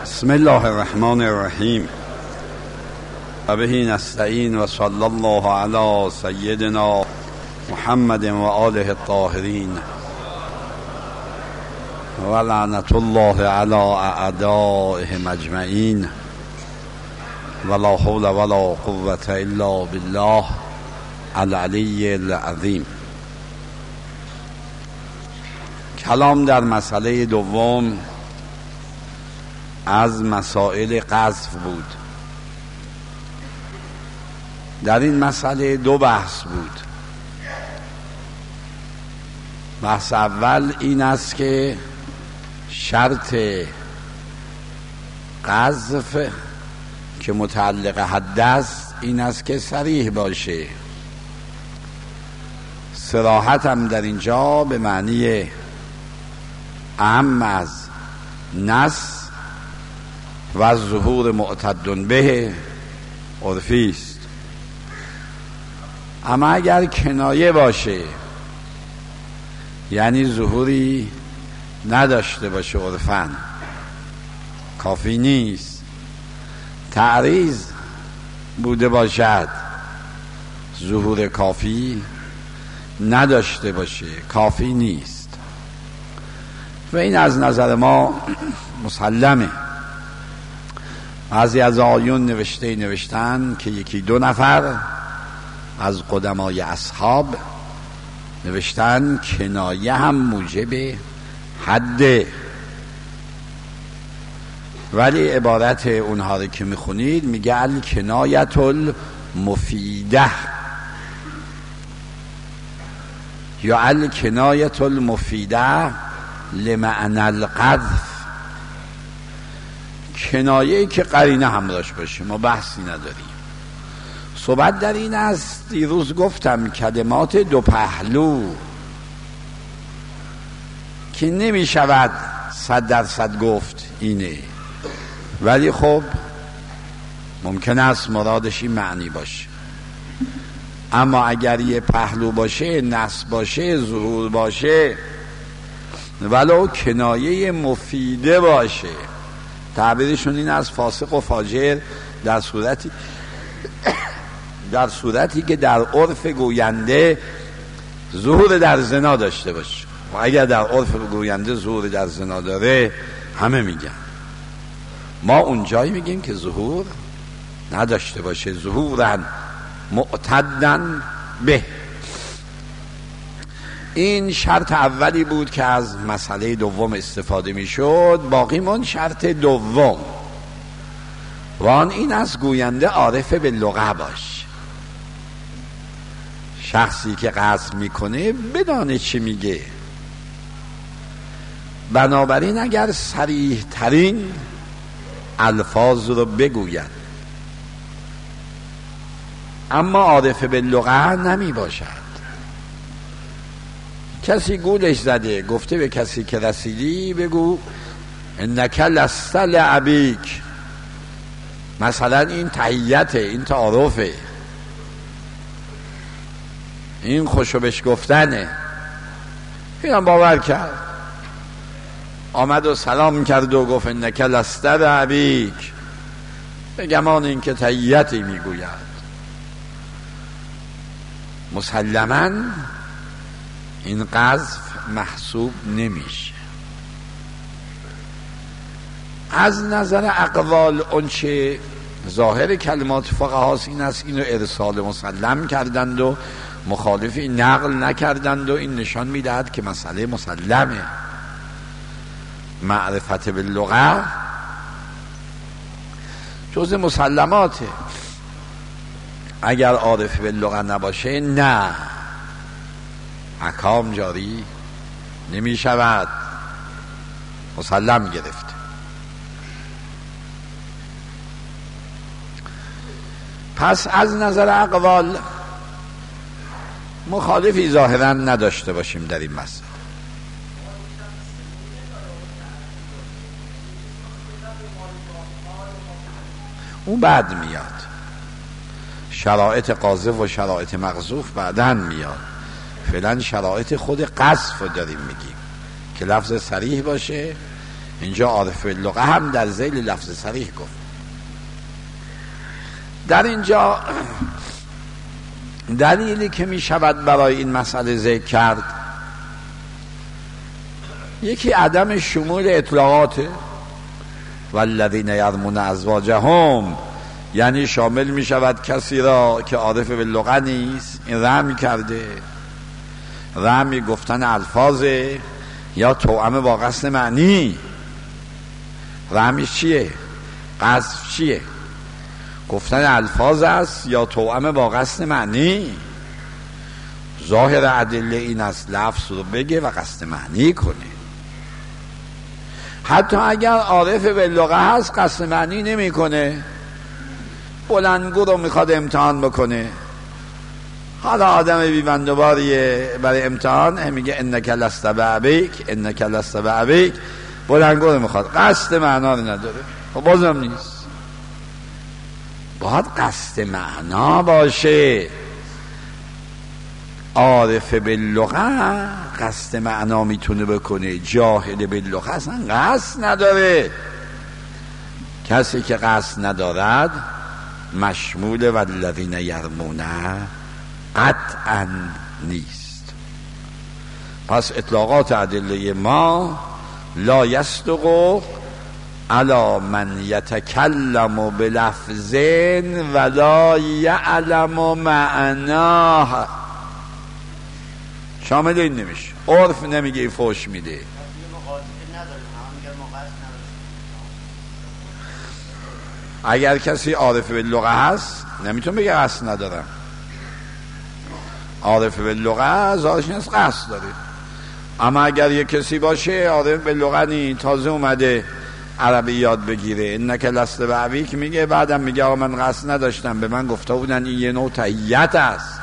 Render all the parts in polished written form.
بسم الله الرحمن الرحیم و به نستعین و صلی الله علی سیدنا محمد و آله الطاهرین و لعنت الله علی اعدائهم اجمعین و لا حول ولا قوة الا بالله العلی العظیم. کلام در مسئله دوم از مسائل قذف بود. در این مسئله دو بحث بود. بحث اول این است که شرط قذف که متعلق حد است این است که صریح باشه. صراحت هم در اینجا به معنی اهم از نص و ظهور معتد به عرفی است. اما اگر کنایه باشه، یعنی ظهوری نداشته باشه عرفاً، کافی نیست. تعریض بوده باشد، ظهور کافی نداشته باشه، کافی نیست. و این از نظر ما مسلمه. بعضی از آیون نوشتن که یکی دو نفر از قدمای اصحاب نوشتن کنایه هم موجب حده، ولی عبارت اونها رو که میخونید میگه الکنایت المفیده یا الکنایت المفیده لمعنی القذف، کنایه‌ای که قرینه همراهش باشه. ما بحثی نداریم. صحبت در این است، دیروز گفتم کلمات دو پهلو که نمی شود 100% گفت اینه، ولی خب ممکن است مرادش این معنی باشه. اما اگر یه پهلو باشه، نص باشه، ظهور باشه، ولو کنایه مفیده باشه، تعبیرشون این از فاسق و فاجر در صورتی که در عرف گوینده ظهور در زنا داشته باشه. و اگر در عرف گوینده ظهور در زنا داره، همه میگن. ما اونجایی میگیم که ظهور نداشته باشه، ظهورن معتدن به. این شرط اولی بود که از مسئله دوم استفاده میشد. باقی من شرط دوم و آن این از گوینده عارف به لغه باش. شخصی که قصد میکنه بدانه چی میگه. بنابراین اگر صریح ترین الفاظ رو بگوید اما عارف به لغه نمی باشد، کسی گولش زده گفته به کسی که رسیدی بگو انک لست لابیک، مثلا این تحییته، این تعارفه، این خوشو بش گفتنه. اینم باور کرد، آمد و سلام کرد و گفت انک لست لابیک، به گمان این که تحییتی میگوید. مسلماً این قذف محسوب نمیشه. از نظر اقوال اونچه ظاهر کلمات فقهاست این است، اینو ارسال مسلم کردند و مخالفی نقل نکردند و این نشان میدهد که مسئله مسلمه. معرفت باللغه جز مسلماته. اگر عارف باللغه نباشه نه، احکام جاری نمی شود، مسلم گرفت. پس از نظر اقوال مخالفی ظاهرا نداشته باشیم در این مسئله. اون بعد میاد، شرایط قاذف و شرایط مقذوف بعداً میاد. فعلا شرایط خود قذف رو داریم میگیم که لفظ صریح باشه، اینجا عارف باللغه هم در ذیل لفظ صریح گفت. در اینجا دلیلی که می شود برای این مسئله ذکر کرد، یکی عدم شمول اطلاقاته. والذین یرمون ازواجهم، یعنی شامل می شود کسی را که عارف باللغه نیست، این رمی کرده، رمی گفتن الفاظه یا توأم با قصد معنی. رمیش چیه؟ قصد چیه؟ گفتن الفاظ است یا توأم با قصد معنی. ظاهر ادله این است لفظ رو بگه و قصد معنی کنه. حتی اگر عارف باللغه هست قصد معنی نمی کنه، بلندگو رو میخواد امتحان بکنه. حالا آدم بی‌بندوباریه برای امتحان، میگه انک لست بابیک، انک لست بابیک، بلندگو رو میخواد، قصد معنا رو نداره. خب بازم نیست، باید قصد معنا باشه. عارف باللغه قصد معنا میتونه بکنه، جاهل باللغه اصلا قصد نداره. کسی که قصد ندارد مشمول والذین یرمون قطعا نیست. پس اطلاقات ادله ما لا یصدق علی من یتکلم بلفظ ولا یعلم معناه، شامل این نمیشه. عرف نمیگه فوش میده. اگر کسی عارف باللغه هست نمیتونه بگه قصد ندارم. عارف باللغه ظاهرش از قصد داره. اما اگر یک کسی باشه عارف باللغه نی، تازه اومده عربی یاد بگیره، انک لست بابیک میگه، بعدم میگه آقا من قصد نداشتم، به من گفته بودن این یه نوع تحییت است،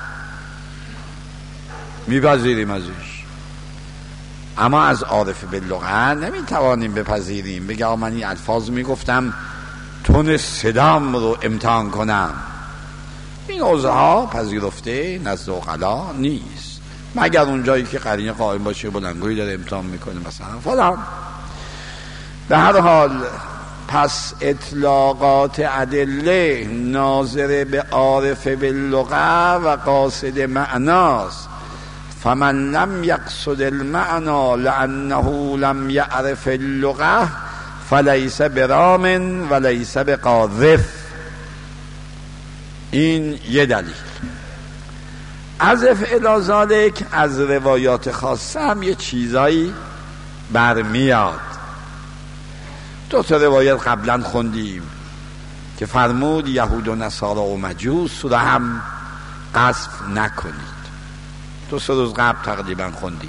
میپذیریم ازش. اما از عارف باللغه نمیتوانیم بپذیریم، بگه آقا من این الفاظ میگفتم تون صدام رو امتحان کنم. این اوضاع پذیرفته نزد عقلا نیست، مگر اون جایی که قرینه قائم باشه بلندگویی داره امتحان میکنه مثلا فلان. به هر حال پس اطلاقات ادله ناظر به عارف باللغه و قاصد معناست. فمن لم یقصد المعنى لانه لم یعرف اللغه فلیس برام ولیس بقاذف. این یه دلیل. عزف الی ذالک، از روایات خاصه هم یه چیزایی برمیاد. دو تا روایت قبلا خوندیم که فرمود یهود و نصارا و مجوس رو هم قذف نکنید. 2-3 روز قبل تقریبا خوندیم.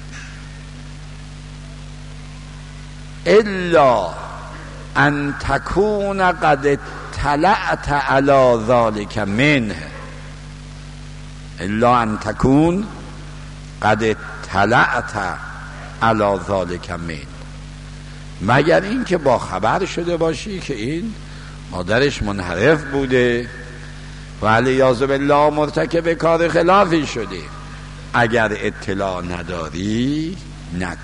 الا ان تکون قد اطلعت علی ذلک منه، الا ان تکون قد اطلعت علی ذلک منه، مگر این که با خبر شده باشی که این مادرش منحرف بوده و علیاذ بالله مرتکب کار خلافی شده. اگر اطلاع نداری نکن.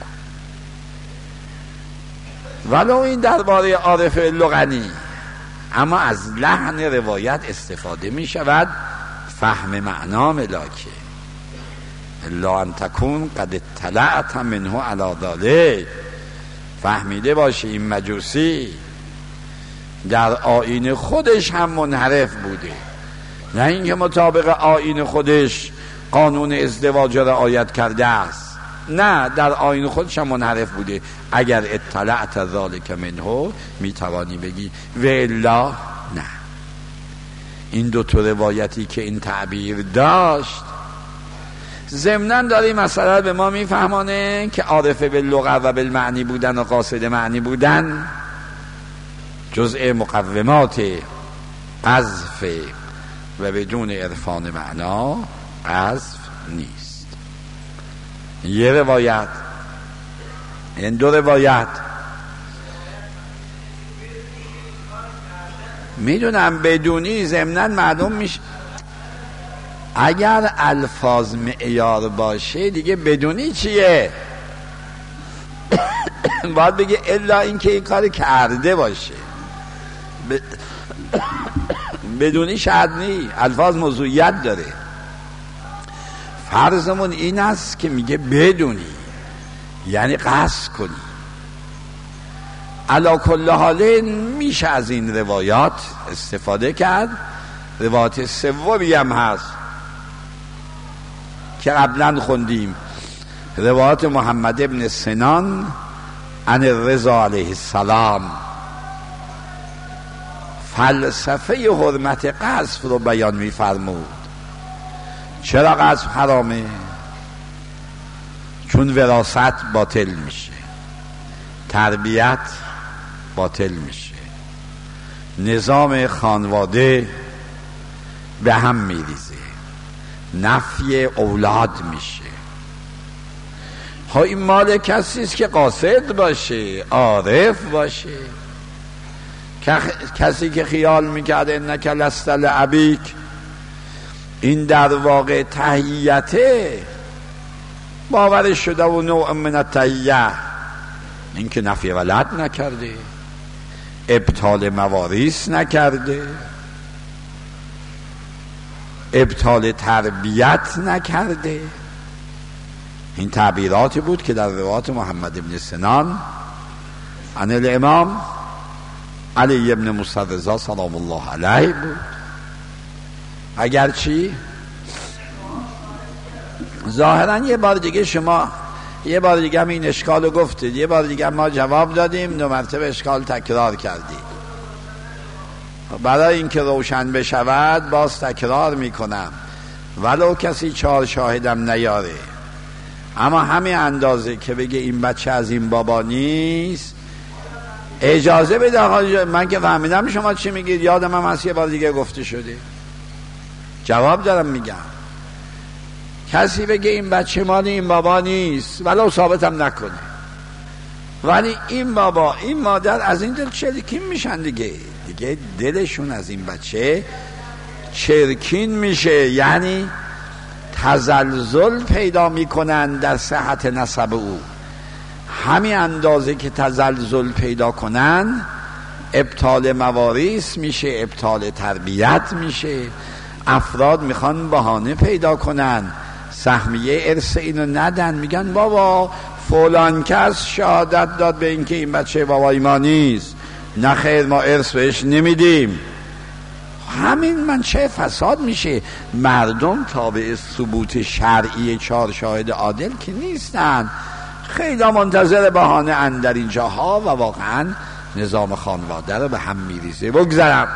ولو این درباره عارف لغنی، اما از لحن روایت استفاده می شود فهم معنا ملاکه. الا ان تکون قد اطلعت منه علی ذلک، فهمیده باشه این مجوسی در آیین خودش هم منحرف بوده، نه اینکه مطابق آیین خودش قانون ازدواج را رعایت کرده است، نه در آیین خودش هم منحرف بوده. اگر اطلعت ذالک منه میتوانی بگی و الا نه. این دو تا روایتی که این تعبیر داشت ضمناً داره مسئله به ما میفهمانه که عارف باللغه و بالمعنی بودن و قاصد معنی بودن جزء مقومات قذف و بدون عرفان معنا قذف نیست. یه روایت، این دو روایت میدونم بدونی ضمناً معلوم میشه. اگر الفاظ معیار باشه دیگه بدونی چیه باید بگه الا اینکه این کار کرده باشه. بدونی شرط نی، الفاظ موضوعیت داره. فرضمون این است که میگه بدونی، یعنی قصد کنی. علا کل حال میشه از این روایات استفاده کرد. روایت سومی هم هست که قبلا خوندیم، روایت محمد ابن سنان عن رضا علیه السلام، فلسفه حرمت قذف رو بیان می‌فرمود. چرا قذف حرامه؟ چون وراثت باطل میشه، تربیت باطل میشه، نظام خانواده به هم میریزه، نفی اولاد میشه. ها این مال کسی است که قاصد باشه، عارف باشه، کسی که خیال میکرد انک لست لابیک، این در واقع تحییته باورش شده و نوع من التحییه، این که نفی ولد نکرده، ابطال موارث نکرده، ابطال تربیت نکرده. این تعبیراتی بود که در روایات محمد ابن سنان عن الامام علی ابن موسی رضا سلام الله علیه بود. اگرچه ظاهرا یه بار دیگه شما یه بار دیگه هم این اشکال رو گفتید، یه بار دیگه ما جواب دادیم، 2 مرتبه اشکال تکرار کردید. برای اینکه روشن بشود باز تکرار میکنم، ولو کسی 4 شاهدم نیاره، اما همین اندازه که بگه این بچه از این بابا نیست، اجازه بده. آقا من که فهمیدم شما چی میگید، یادم هم هست یه بار دیگه گفته شده، جواب دارم میگم. کسی بگه این بچه مال این بابا نیست ولو ثابتم نکنه، ولی این بابا این مادر از این دل چرکین میشن دیگه دلشون از این بچه چرکین میشه، یعنی تزلزل پیدا میکنن در صحت نسب او. همین اندازه که تزلزل پیدا کنن ابطال موارث میشه، ابطال تربیت میشه. افراد میخوان بهانه پیدا کنن، سهمیه ارث اینو ندن، میگن بابا فلان کس شهادت داد به اینکه این بچه بابای ما نیست، نه خیر ما ارث بهش نمیدیم. همین من چه فساد میشه. مردم تابع ثبوت شرعی 4 شاهد عادل که نیستن، خیلی منتظر بهانه ان در این جاها و واقعا نظام خانواده رو به هم میریزه. بگذرم.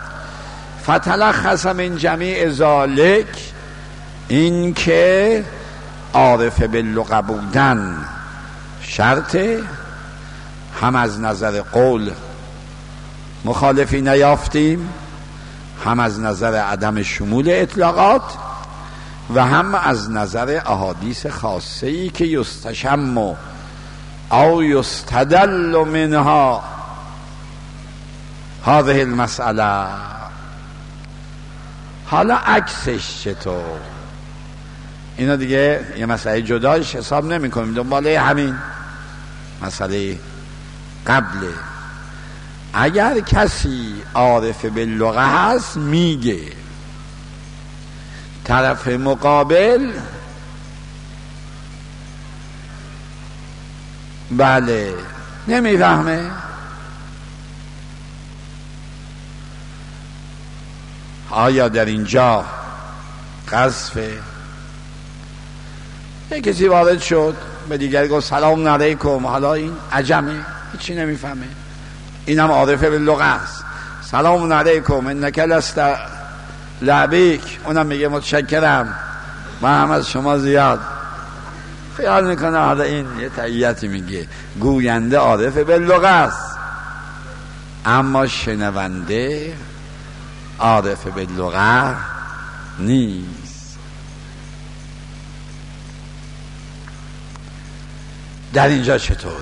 فتلخص من جمیع ذالک، این که عارف باللغه بودن شرط، هم از نظر قول مخالفی نیافتیم، هم از نظر عدم شمول اطلاقات و هم از نظر احادیث خاصه‌ای که یستشم او یستدل منها هذه المسئله. حالا عکسش چطور؟ اینا دیگه یه مسئله جداش حساب نمی کنیم، دنباله همین مسئله قبله. اگر کسی عارف باللغه هست میگه، طرف مقابل بله نمیفهمه، آیا در اینجا قذفه؟ یک کسی وارد شد به دیگر گفت سلام علیکم، حالا این عجمه هیچی نمیفهمه، اینم عارف باللغه است، سلام علیکم انک لست لابیک، اونم میگه متشکرم من هم از شما زیاد. خیال میکنه حالا این یه تحییتی میگه، گوینده عارف باللغه است اما شنونده عارف باللغه نیست. در اینجا چطوره؟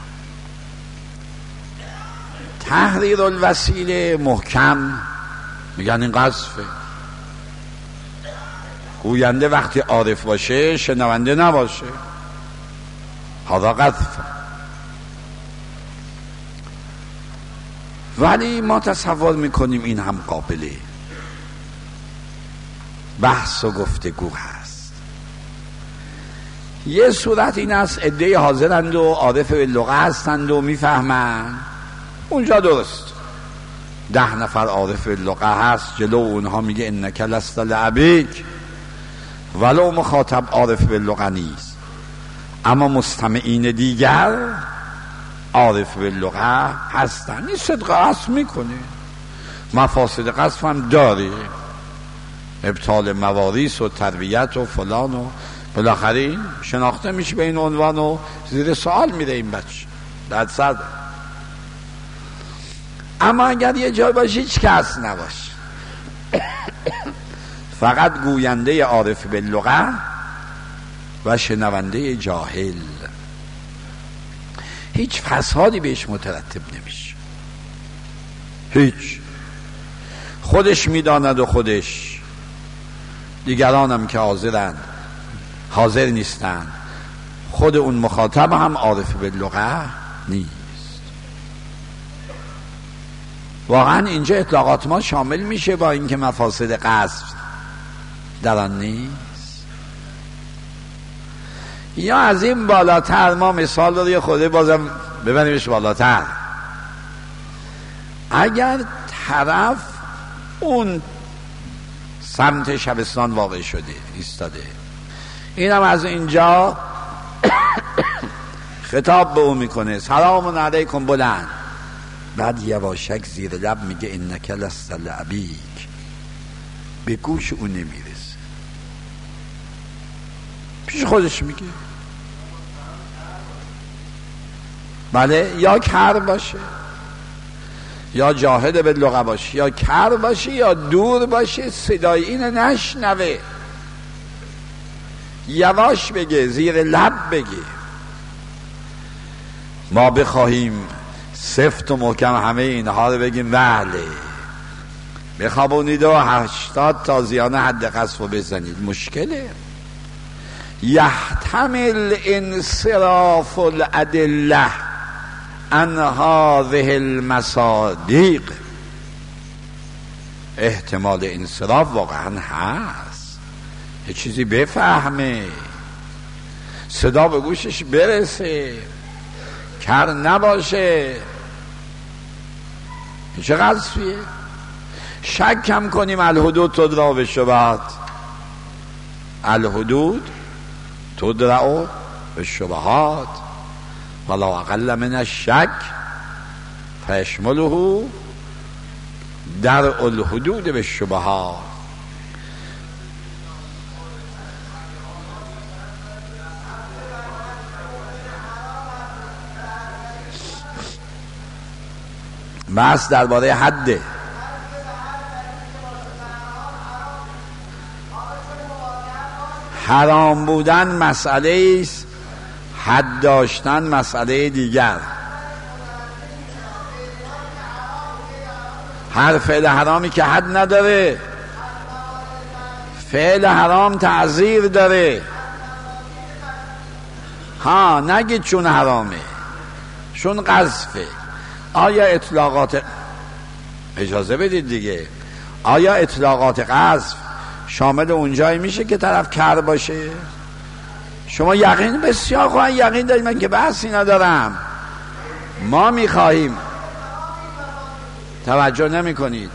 تحریر الوسیله محکم میگن این قذفه. گوینده وقتی عارف باشه شنونده نباشه، هذا قذف. ولی ما تصور میکنیم این هم قابل بحث و گفتگو هست. یه صورت این است عده‌ای حاضرند و عارف باللغه هستند و میفهمند، اونجا درست 10 نفر عارف باللغه هست جلو اونها میگه انک لست لابیک، ولو مخاطب عارف باللغه نیست، اما مستمعین دیگر عارف باللغه هستن. این صدق قصف میکنه، مفاسد قصف هم داره، ابطال مواریث و تربیت و فلان و بالاخره شناخته میشه به این عنوان و زیر سوال میره این بچه در صد. اما اگر یه جای باشه هیچ کس نباشه فقط گوینده عارف باللغه و شنونده جاهل، هیچ فسادی بهش مترتب نمیشه، هیچ. خودش میداند و خودش، دیگرانم که حاضر نیستن، خود اون مخاطب هم عارف باللغه نیست. واقعا اینجا اطلاقات ما شامل میشه با اینکه مفاسد قصد در آن نیست. یا از این بالاتر ما مثال رو یه خوده بازم ببریمش بالاتر، اگر طرف اون سمت شبستان واقع شده ایستاده، اینم از اینجا خطاب به اون میکنه سلام علیکم بلند، بعد یواشک زیر لب میگه انک لست لابیک، به گوش اون نمیرسه، پیش خودش میگه. بله، یا کر باشه یا جاهد به لغه باشه، یا کر باشه یا دور باشه، صدای اینو نشنوه، یواش بگه، زیر لب بگه. ما بخواهیم سفت و محکم همه اینها رو بگیم بله بخوابونید و 80 تازیانه حد قذف رو بزنید، مشکله. یحتمل انصراف الادله عن هذه المصادیق، احتمال انصراف واقعا هست، یه چیزی بفهمه، صدا به گوشش برسه، کر نباشه. این چه قضیه؟ شک کم کنیم الحدود تدرا بالشبهات، الحدود تدرا بالشبهات ولا اقل من الشک فیشمله درء الحدود بالشبهات. بس درباره حده، حرام بودن مسئله است، حد داشتن مسئله دیگر. هر فعل حرامی که حد نداره، فعل حرام تعذیر داره. ها نگید چون حرامه، چون قذفه. آیا اطلاقات، اجازه بدید دیگه، آیا اطلاقات قذف شامل اونجایی میشه که طرف کر باشه؟ شما یقین بسیار خواهی یقین دارید، من که بحثی ندارم. ما میخواهیم، توجه نمی کنید،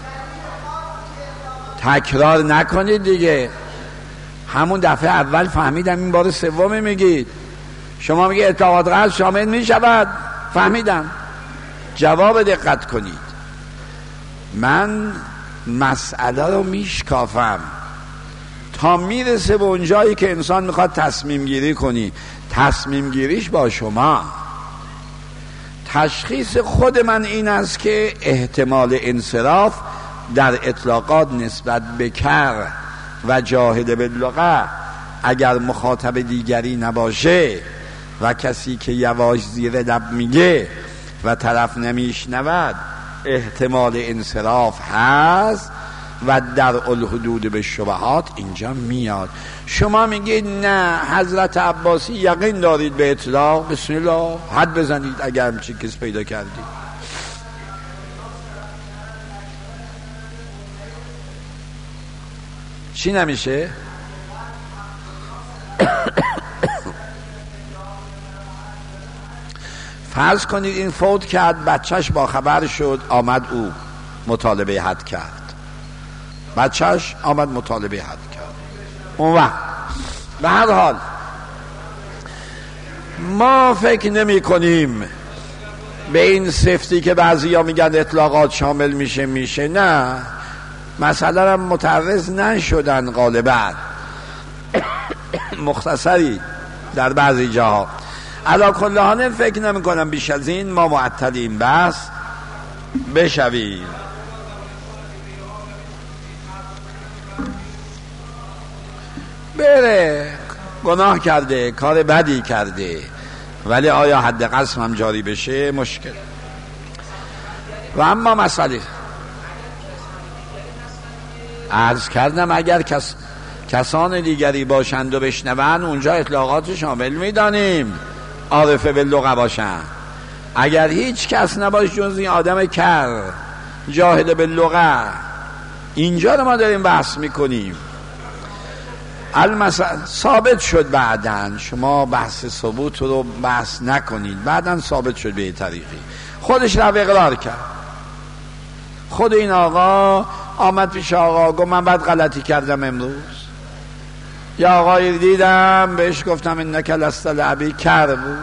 تکرار نکنید دیگه. همون دفعه اول فهمیدم، این بار سوم میگید. شما میگه اطلاقات قذف شامل میشود، فهمیدم. جواب دقت کنید، من مسئله رو میشکافم تا میرسه به اونجایی که انسان میخواد تصمیم گیری کنی. تصمیم گیریش با شما. تشخیص خود من این است که احتمال انصراف در اطلاقات نسبت به کر و جاهد باللغه اگر مخاطب دیگری نباشه و کسی که یواش زیر لب میگه و طرف نمیشنود، احتمال انصراف هست و در الحدود به شبهات اینجا میاد. شما میگید نه حضرت عباسی یقین دارید به اطلاق، بسم الله حد بزنید اگر همچین کس پیدا کردید. چی نمیشه؟ فرض کنید این فوت کرد، بچهش با خبر شد، آمد او مطالبه حد کرد، بچهش آمد مطالبه حد کرد. اون وقت به هر حال ما فکر نمی کنیم به این سفتی که بعضی ها میگن اطلاقات شامل میشه نه، مثلا هم متعرض نشدن غالبا مختصری در بعضی جاها. علا کل حال فکر نمی کنم بیش از این ما معطلیم بس بشویم. بره گناه کرده، کار بدی کرده، ولی آیا حد قسم هم جاری بشه؟ مشکل. و اما مسئله عرض کردم اگر کسان دیگری باشند و بشنون اونجا اطلاقات شامل میدانیم، عارفه باللغه باشن. اگر هیچ کس نباش جز این آدم کر جاهل باللغه، اینجا رو ما داریم بحث میکنیم. ثابت شد بعدن، شما بحث ثبوت رو بحث نکنید، بعدن ثابت شد به طریقی خودش رو اقرار کرد. خود این آقا آمد پیش آقا گفت من بعد غلطی کردم امروز، یا آقای دیدم بهش گفتم انک لست لعبی، کر بود،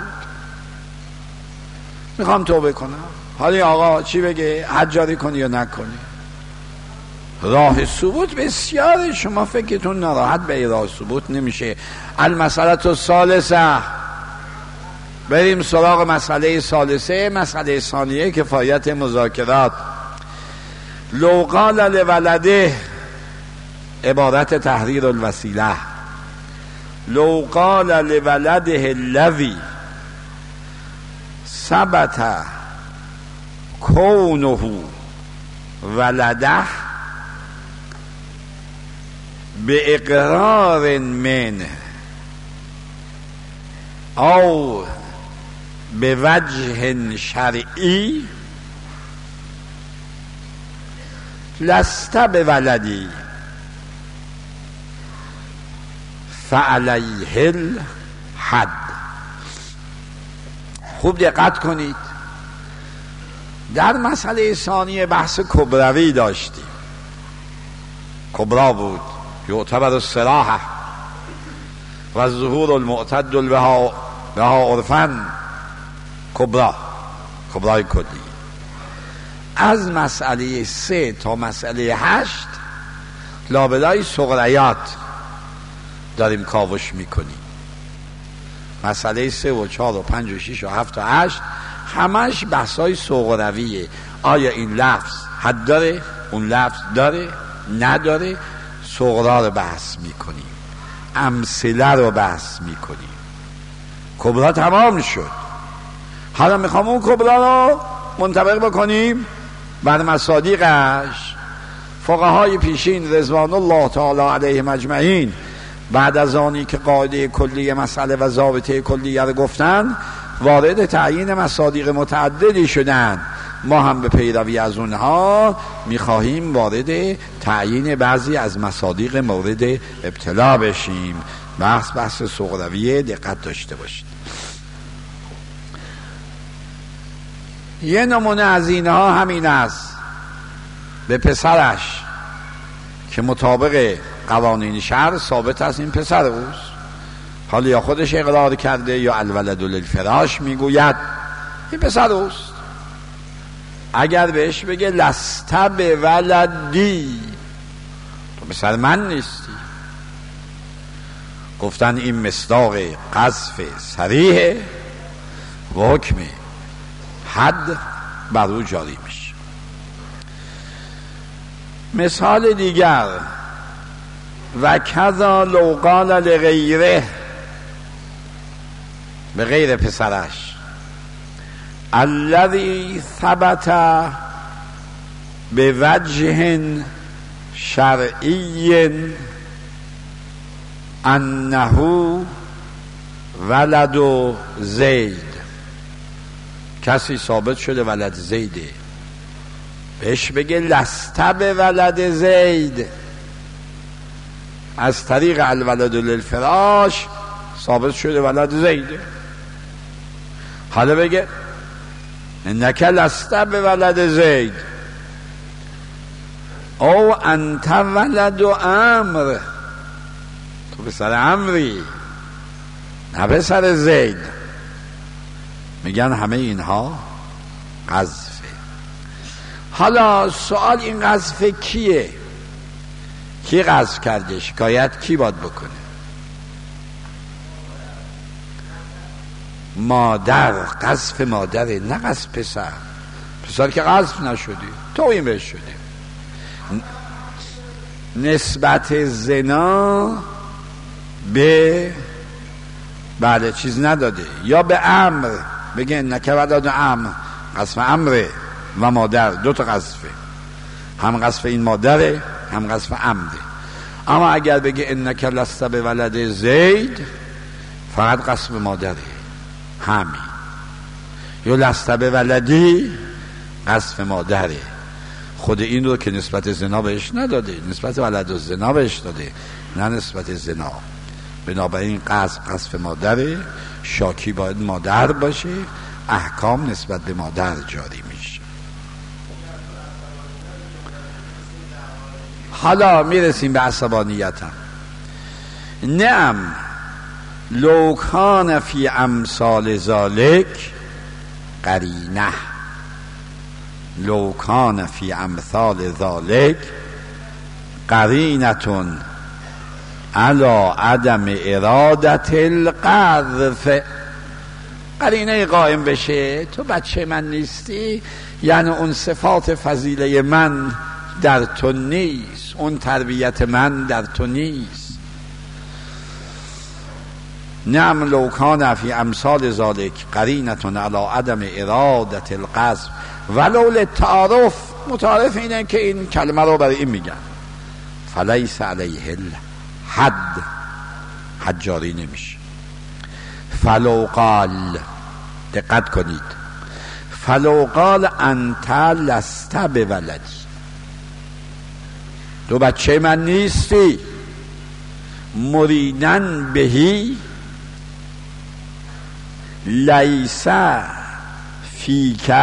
میخوام توبه کنم. حالا آقا چی بگه؟ حد جاری کنی یا نکنی؟ راه ثبوت بسیاره، شما فکرتون ناراحت به راه ثبوت نمیشه. المسئله الثالثه، بریم سراغ مسئله ثالثه. مسئله ثانیه کفایت مذاکرات. لو قال لولده، عبارت تحریر الوسیله. لو قال لولده الذی ثبت کونه ولده به اقرار من او به وجه شرعی لست به ولدی فعلیه الحد. خوب دقت کنید، در مسئله ثانیه بحث کبروی داشتیم، کبرا بود، یعتبر الصراحه و ظهور المعتد بها عرفا، کبرای کلی. از مسئله 3 تا مسئله 8 لابلای صغریات داریم کاوش میکنیم. مسئله 3 و 4 و 5 و 6 و 7 و 8 همش بحثای صغرویه. آیا این لفظ حد داره؟ اون لفظ داره؟ نداره؟ صغرا رو بحث میکنیم، امثله رو بحث میکنیم. کبرا تمام شد، حالا میخوام اون کبرا رو منطبق بکنیم بر مصادیقش. فقهای پیشین رضوان الله تعالی علیهم اجمعین بعد از آنی که قاعده کلی مسئله و ضابطه کلیه رو گفتن، وارد تعیین مصادیق متعددی شدن. ما هم به پیروی از اونها میخواهیم وارد تعیین بعضی از مصادیق مورد ابتلا بشیم. بحث صغرویه، دقت داشته باشید. یه نمونه از اینها همین است. به پسرش که مطابق قوانین شرع ثابت است این پسر اوست، حالا یا خودش اقرار کرده یا الولد للفراش میگوید این پسر اوست، اگر بهش بگه لست به ولدی، تو پسر من نیستی، گفتن این مصداق قذف صریح و حکم حد بر او جاری میشه. مثال دیگر، و کذا لو قال لغیره، به غیر پسرش، الذی ثبت به وجه شرعی انه ولد زید، کسی ثابت شده ولد زیده، بهش بگه لست به ولد زید، از طریق الولد للفراش ثابت شده ولد زیده. حالا بگه انک لست بولد زید او انت ولد امر، تو پسر امری نه پسر زید. میگن همه اینها قذفه. حالا سوال این قذف کیه؟ کی قذف کرده؟ شکایت کی باید بکنه؟ مادر. قذف مادره نه قذف پسر. پسر که قذف نشدی، تو این بهش شدی. نسبت زنا به بله چیز نداده، یا به امر بگه انک ولد امر، قذف امره و مادر، دو تا قذفه، هم قذف این مادره هم قذف امره. اما اگر بگه انک لست بولد زید فقط قذف مادره، همین. یا لست بولدی قذف مادره، خود این رو که نسبت زنا بهش نداده، نسبت ولد و زنا بهش داده، نه نسبت زنا. بنابراین قذف مادره، شاکی باید مادر باشه، احکام نسبت به مادر جاری میشه. حالا میرسیم به عصبانیتم. نعم لو کان فی امثال ذالک قرینه، لو کان فی امثال ذالک قرینتون علی عدم ارادت القذف. قرینه قائم بشه تو بچه من نیستی، یعنی اون صفات فضیله من در تو نیست، اون تربیت من در تو نیست. نعم لو کان فی امثال ذالک قرینتون علی عدم ارادت القذف ولو للتعارف. متعارف اینه که این کلمه رو برای این میگن. فلیس علیه حد جاری نمیشه. فلو قال، دقت کنید، فلو قال انت لست بولدی، تو بچه من نیستی، مریدن بهی لیس فیک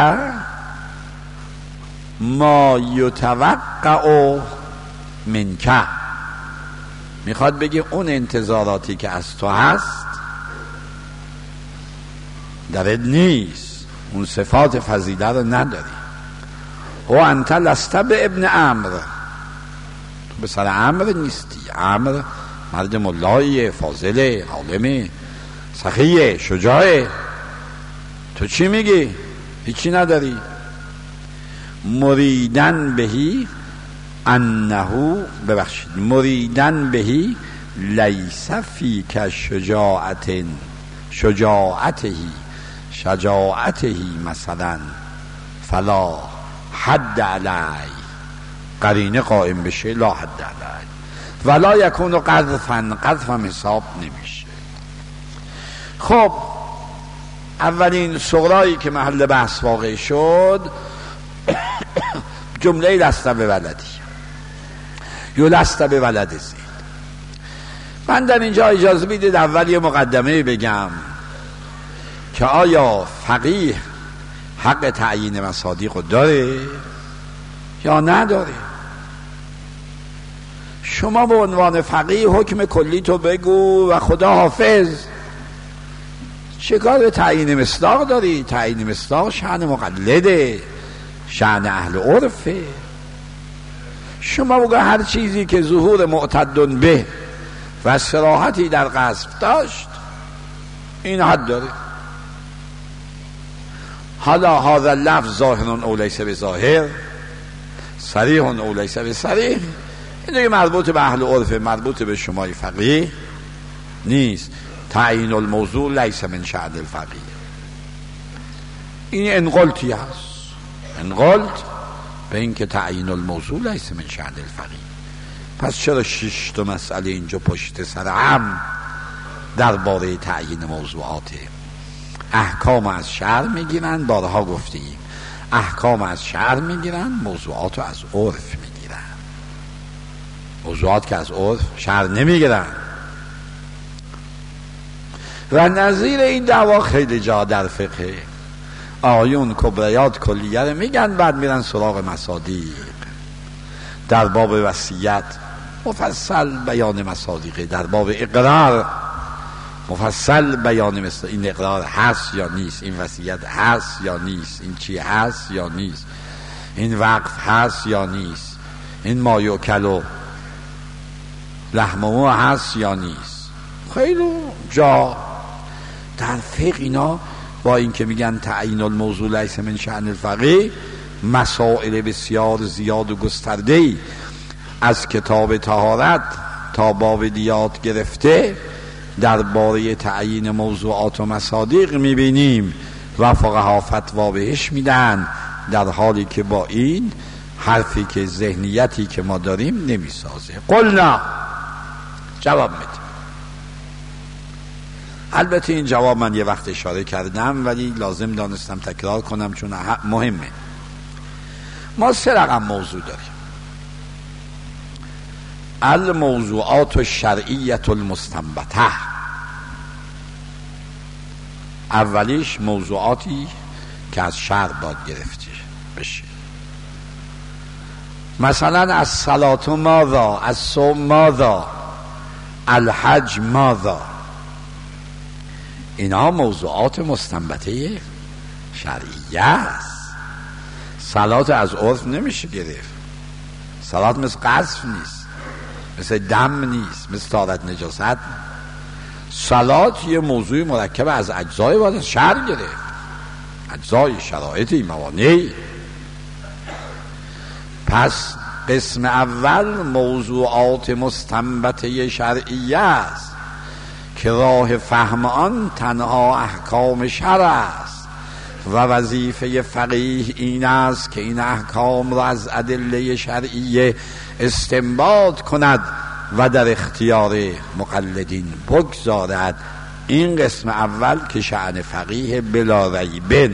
ما یتوقع منک. میخواد بگه اون انتظاراتی که از تو هست درت نیست، اون صفات فضیله رو نداری. و انت لست به ابن امر، تو به سر امر نیستی. امر مرد ملایی فاضله عالمه سخیه شجاعه، تو چی میگی؟ هیچی نداری. مریدن بهی انهو، ببخشید، مریدن بهی لیس فیک شجاعتهی مثلا فلا حد علی. قرینه قائم بشه لا حد علی ولا یکون قذفا، قذفم حساب نمیشه. خب اولین صغرایی که محل بحث واقع شد جمله لست بولدی یا لست بولد زید. من در اینجا اجازه بدید اول یه مقدمه بگم که آیا فقیه حق تعیین مصادیق رو داره یا نداره؟ شما به عنوان فقیه حکم کلی تو بگو و خدا حافظ. چه کار به تعیین مصداق داری؟ تعیین مصداق شأن مقلده، شأن اهل عرفه. شما بگو هر چیزی که ظهور معتد به و صراحتی در قذف داشت این حد داره. حالا هذا اللفظ ظاهر او لیس بظاهر، صریح او لیس بصریح، این دیگه مربوط به اهل عرف، مربوط به شمای فقیه نیست. تعیین الموضوع لیس من شأن الفقیه. این انقلتی هست، انقلت به این که تعیین الموضوع لیس من شأن الفقیه. پس چرا 6 تا مسئله اینجا پشت سر هم درباره تعیین موضوعاته؟ احکام از شرع میگیرن، بارها گفتیم احکام از شرع میگیرن، موضوعات از عرف میگیرن. موضوعات که از عرف شرع نمیگیرن. و نظیر این دعوا خیلی جا در فقه آیون کبریات کلیه رو میگن، بعد میرن سراغ مصادیق. در باب وصیت مفصل بیان مصادیقه، در باب اقرار مفصل بیان مثل این اقرار هست یا نیست، این وصیت هست یا نیست، این چی هست یا نیست، این وقف هست یا نیست، این ما یوکل و لحمه هست یا نیست. خیلی جا در فقه اینا با این که میگن تعیین الموضوع لیس من شأن الفقیه، مسائل بسیار زیاد و گسترده‌ای از کتاب طهارت تا باب دیات گرفته درباره تعیین موضوعات و مصادیق میبینیم و فقها فتوا بهش میدن، در حالی که با این حرفی که ذهنیتی که ما داریم نمیسازه. قلنا جواب میده. البته این جواب من یه وقت اشاره کردم ولی لازم دانستم تکرار کنم چون مهمه. ما 3 رقم موضوع داریم: الموضوعات الشرعیه المستنبطه. اولیش موضوعاتی که از شرع باید گرفته بشه، مثلا از صلات ماذا، از صوم ماذا، الحج ماذا. اینا موضوعات مستنبطه شرعیه است. صلات از عرف نمیشه گرفت. صلات مثل قذف نیست، مثل دم نیست، مثل طهارت نجاست. صلات یه موضوع مرکب از اجزای باید از شرع گرفت، اجزای، شرایطی، موانعی. پس قسم اول موضوعات مستنبطه شرعیه است که راه فهم آن تنها احکام شرع است و وظیفه فقیه این است که این احکام را از ادله شرعیه استنباط کند و در اختیار مقلدین بگذارد. این قسم اول که شأن فقیه بلا ریب.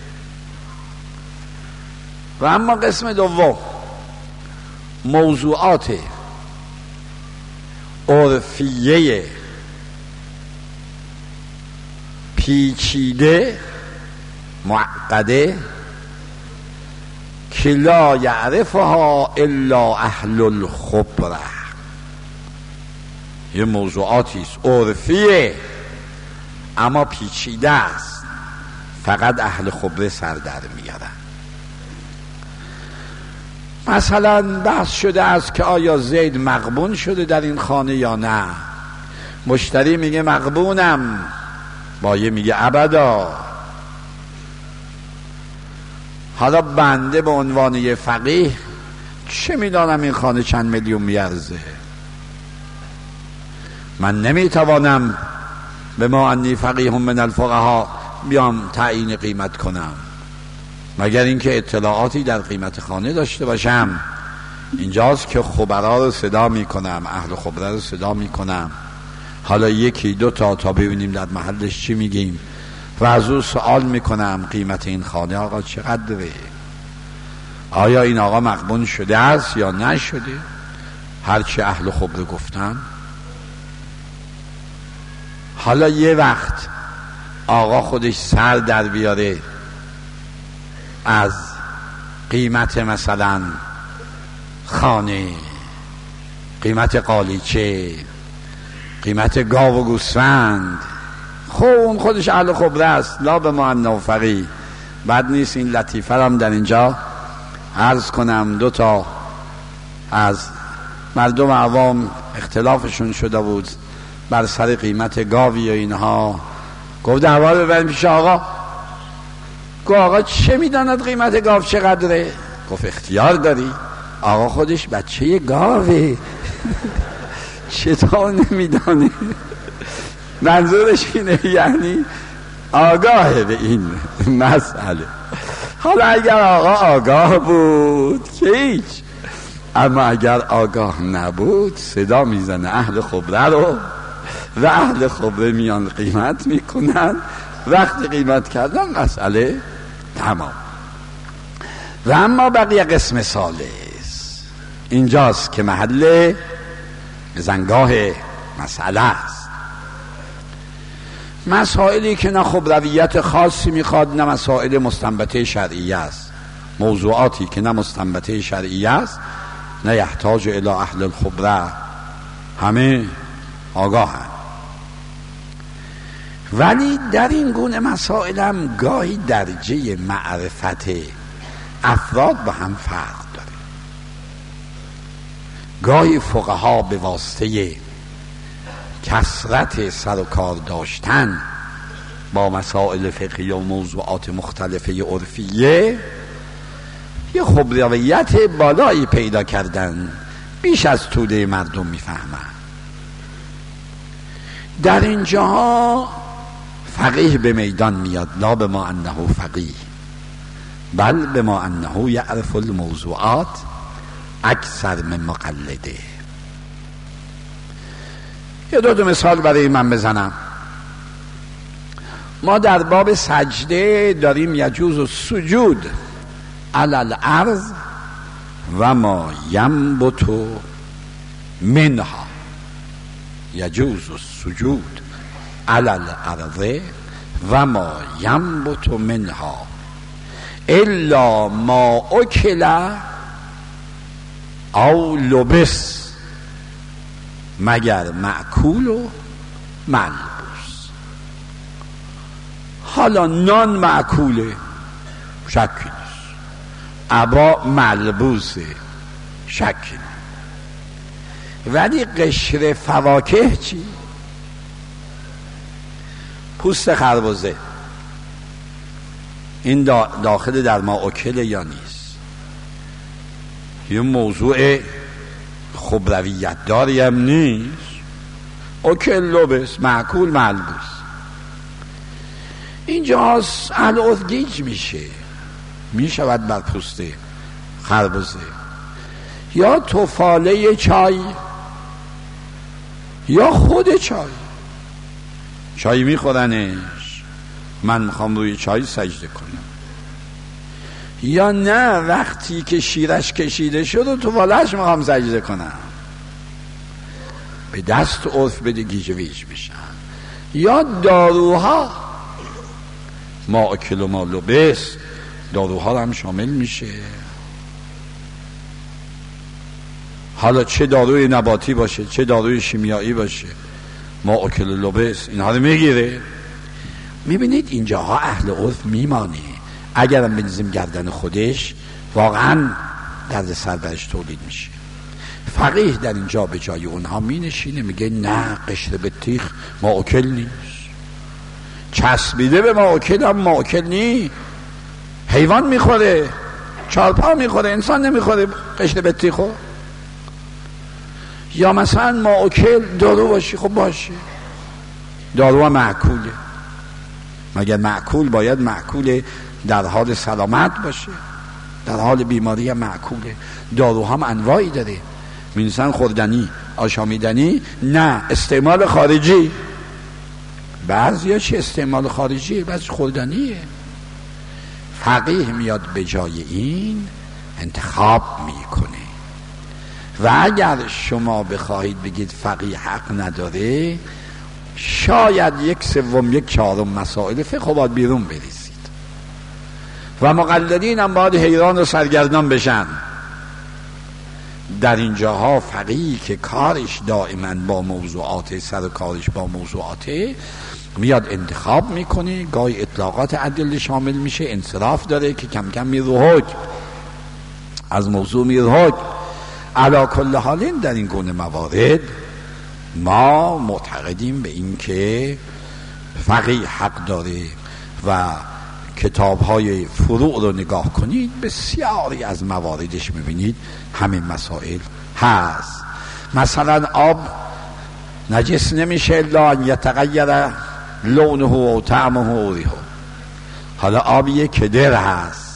و اما قسم دوم موضوعات عرفیه پیچیده معقده که لا یعرفها الا اهل الخبره. یه موضوعاتی است عرفیه اما پیچیده است، فقط اهل خبره سر در میارن. مثلا بحث شده است که آیا زید مغبون شده در این خانه یا نه. مشتری میگه مغبونم، بایه میگه ابدا. حالا بنده به عنوان یه فقیه چه میدانم این خانه چند میلیون میارزه؟ من نمیتوانم به ما انی فقیه من الفقها بیام تعیین قیمت کنم مگر اینکه اطلاعاتی در قیمت خانه داشته باشم. اینجاست که خبرا رو صدا میکنم، اهل خبره رو صدا میکنم، حالا یکی دو تا ببینیم در محلش چی میگیم و از او سوال میکنم قیمت این خانه آقا چقدره، آیا این آقا مغبون شده است یا نشده، هرچی اهل خبره گفتن. حالا یه وقت آقا خودش سر در بیاره از قیمت مثلا خانه، قیمت قالیچه، قیمت گاو و گوسفند، خب اون خودش اهل خبره است، لا به ما نوفقی. بد نیست این لطیفه هم در اینجا عرض کنم. 2 تا از مردم عوام اختلافشون شده بود بر سر قیمت گاوی و اینها، گفت دعوا رو ببریم پیش آقا. گفت آقا چه میداند قیمت گاو چقدره؟ گفت اختیار داری. آقا خودش بچه گاوه چطور نمیدانه؟ منظورش اینه یعنی آگاهه به این مسئله. حالا اگر آقا آگاه بود که هیچ، اما اگر آگاه نبود صدا میزنه اهل خبره رو و اهل خبره میان قیمت میکنن. وقتی قیمت کردن مسئله تمام. و اما بقیه قسم ثالث اینجاست که محل بزنگاه مسئله است. مسائلی که نه خبرویت خاصی میخواد نه مسائل مستنبطه شرعی است، موضوعاتی که نه مستنبطه شرعی است نه یحتاج الی اهل الخبره، همه آگاهند. ولی در این گونه مسائل هم گاهی درجه معرفت افراد با هم فرق داره. گاهی فقها به واسطه کثرت سر و کار داشتن با مسائل فقهی و موضوعات مختلفه عرفیه یه خبرویت بالایی پیدا کردن، بیش از توده مردم میفهمن. در اینجا فقیه به میدان میاد، لا بما انه فقیه بل بما انه یعرف الموضوعات اکثر من مقلده. یه دو مثال برای من بزنم. ما در باب سجده داریم یجوز السجود علی الارض و ما ینبت منها، یجوز السجود علی الارض و ما ینبت منها الا ما اکل او لبس، مگر معکول و ملبوس. حالا نان معکوله، شکی نیست، عبا ملبوسه، شکی نیست. ولی قشر فواکه چی؟ پوست خربزه، این داخل در ما اکل یا نیست؟ یه موضوع خبرویت داری هم نیست. اکل لبس، معکول ملبوس. اینجا اهل عرف گیج میشود بر پوست خربزه یا تفاله چای یا خود چای میخورنش، من میخوام روی چای سجده کنم، یا نه وقتی که شیرش کشیده شد و توالش میخوام سجده کنم. به دست عرف بده گیج ویج میشن. یا داروها، ما اکل و ما لبس، داروها هم شامل میشه. حالا چه داروی نباتی باشه چه داروی شیمیایی باشه، ما اکل و لبس اینها رو میگیره. میبینید اینجاها اهل عرف میمانه، اگرم بنزیم گردن خودش واقعا درد سر برش تولید میشه. فقیه در اینجا به جای اونها مینشینه، میگه نه، قشر بطیخ ما اکل نیست، چسبیده به ما اکل هم ما اکل نیست. حیوان میخوره، چارپا میخوره، انسان نمیخوره قشر بطیخو. یا مثلا ما اکل دارو باشی، خب باشه، دارو هم معکوله، مگر معکول باید معکول در حال سلامت باشه، در حال بیماری هم معکوله. دارو هم انواعی داره، می‌نویسن خوردنی، آشامیدنی، نه استعمال خارجی. بعضیا چه استعمال خارجی، بعضی خوردنیه. فقیه میاد به جای این انتخاب میکنه. و اگر شما بخواهید بگید فقیه حق نداره، شاید 1/3 1/4 مسائل فقه باید بیرون بریزید و مقلدین هم باید حیران و سرگردان بشن. در اینجاها فقیه که کارش دائما با موضوعات، سر و کارش با موضوعاته، میاد انتخاب میکنه، گاهی اطلاقات ادله شامل میشه، انصراف داره که کم کم میره حکم، از موضوع میره حکم. علی کل حال در این گونه موارد ما معتقدیم به این که فقیه حق داره و کتاب‌های فروع رو نگاه کنید، بسیاری از مواردش می‌بینید همین مسائل هست. مثلا آب نجس نمیشه الا ان یتغیر لونه و طعمه و ریحه. حالا آبیه کدر هست،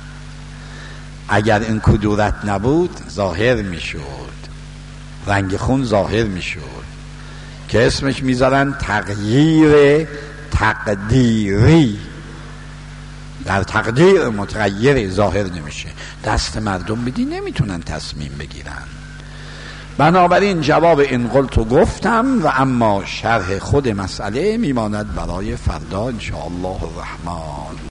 اگر این کدورت نبود ظاهر میشد، رنگ خون ظاهر میشد، که اسمش میذارن تغییر تقدیری. در تقدیر متغیر ظاهر نمیشه، دست مردم بدی نمیتونن تصمیم بگیرن. بنابراین جواب این قلتو گفتم و اما شرح خود مسئله میماند برای فردا ان شاء الله الرحمن.